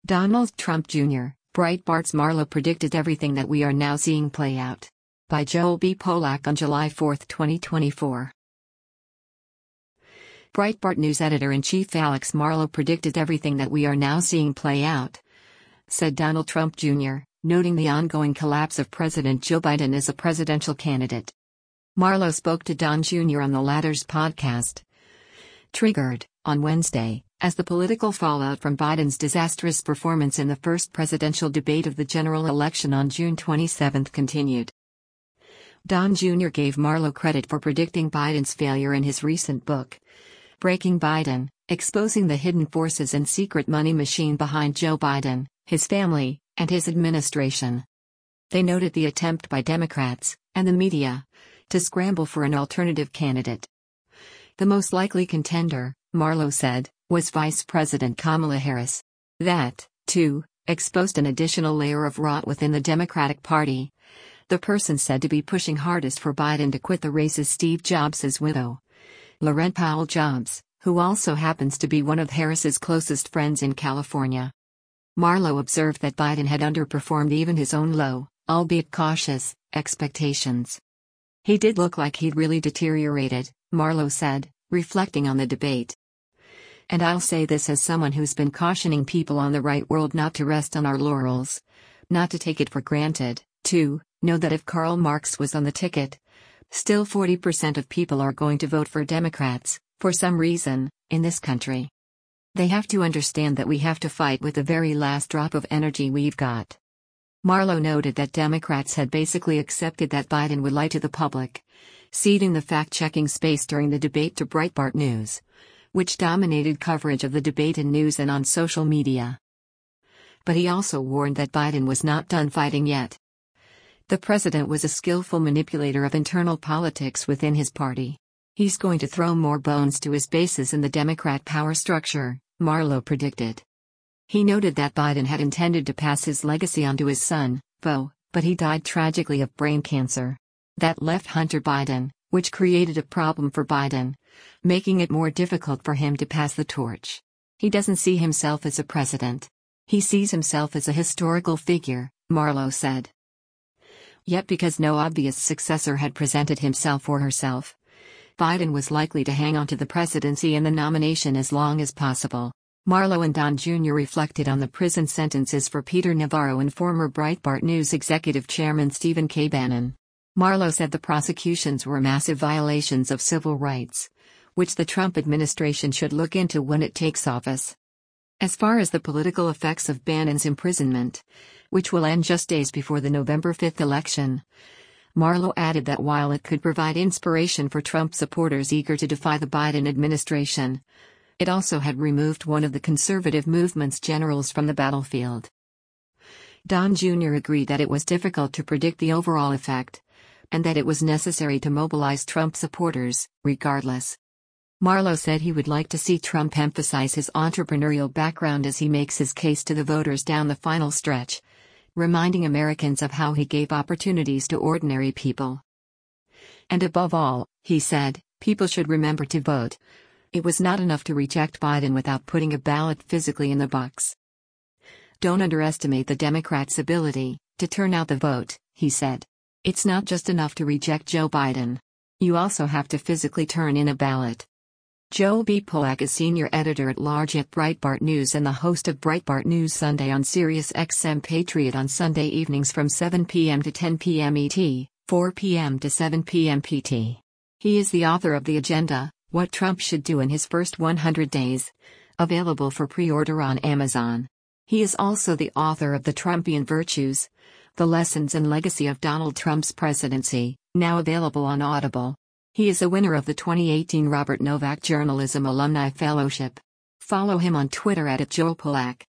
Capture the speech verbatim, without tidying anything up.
Donald Trump Junior, Breitbart's Marlo predicted everything that we are now seeing play out. By Joel B. Polak on July fourth, twenty twenty-four. Breitbart News editor-in-chief Alex Marlo predicted everything that we are now seeing play out, said Donald Trump Junior, noting the ongoing collapse of President Joe Biden as a presidential candidate. Marlo spoke to Don Junior on the latter's podcast, Triggered, on Wednesday, as the political fallout from Biden's disastrous performance in the first presidential debate of the general election on June twenty-seventh continued. Don Junior gave Marlo credit for predicting Biden's failure in his recent book, Breaking Biden, Exposing the Hidden Forces and Secret Money Machine Behind Joe Biden, His Family, and His Administration. They noted the attempt by Democrats, and the media, to scramble for an alternative candidate. The most likely contender, Marlo said, was Vice President Kamala Harris. That, too, exposed an additional layer of rot within the Democratic Party. The person said to be pushing hardest for Biden to quit the race is Steve Jobs' widow, Laurent Powell Jobs, who also happens to be one of Harris's closest friends in California. Marlo observed that Biden had underperformed even his own low, albeit cautious, expectations. He did look like he'd really deteriorated, Marlo said, reflecting on the debate. And I'll say this as someone who's been cautioning people on the right world not to rest on our laurels, not to take it for granted, to know that if Karl Marx was on the ticket, still forty percent of people are going to vote for Democrats, for some reason, in this country. They have to understand that we have to fight with the very last drop of energy we've got. Marlo noted that Democrats had basically accepted that Biden would lie to the public, ceding the fact-checking space during the debate to Breitbart News, which dominated coverage of the debate in news and on social media. But he also warned that Biden was not done fighting yet. The president was a skillful manipulator of internal politics within his party. He's going to throw more bones to his bases in the Democrat power structure, Marlo predicted. He noted that Biden had intended to pass his legacy on to his son, Beau, but he died tragically of brain cancer. That left Hunter Biden, which created a problem for Biden, making it more difficult for him to pass the torch. He doesn't see himself as a president. He sees himself as a historical figure, Marlo said. Yet because no obvious successor had presented himself or herself, Biden was likely to hang on to the presidency and the nomination as long as possible. Marlo and Don Junior reflected on the prison sentences for Peter Navarro and former Breitbart News executive chairman Stephen K. Bannon. Marlo said the prosecutions were massive violations of civil rights, which the Trump administration should look into when it takes office. As far as the political effects of Bannon's imprisonment, which will end just days before the November fifth election, Marlo added that while it could provide inspiration for Trump supporters eager to defy the Biden administration, it also had removed one of the conservative movement's generals from the battlefield. Don Junior agreed that it was difficult to predict the overall effect, and that it was necessary to mobilize Trump supporters, regardless. Marlo said he would like to see Trump emphasize his entrepreneurial background as he makes his case to the voters down the final stretch, reminding Americans of how he gave opportunities to ordinary people. And above all, he said, people should remember to vote. It was not enough to reject Biden without putting a ballot physically in the box. Don't underestimate the Democrats' ability to turn out the vote, he said. It's not just enough to reject Joe Biden. You also have to physically turn in a ballot. Joel B. Polak is senior editor-at-large at Breitbart News and the host of Breitbart News Sunday on Sirius X M Patriot on Sunday evenings from seven p m to ten p m E T, four p m to seven p m P T. He is the author of The Agenda, What Trump Should Do in His First one hundred days, available for pre-order on Amazon. He is also the author of The Trumpian Virtues, The Lessons and Legacy of Donald Trump's Presidency, now available on Audible. He is a winner of the twenty eighteen Robert Novak Journalism Alumni Fellowship. Follow him on Twitter at Joel Polak.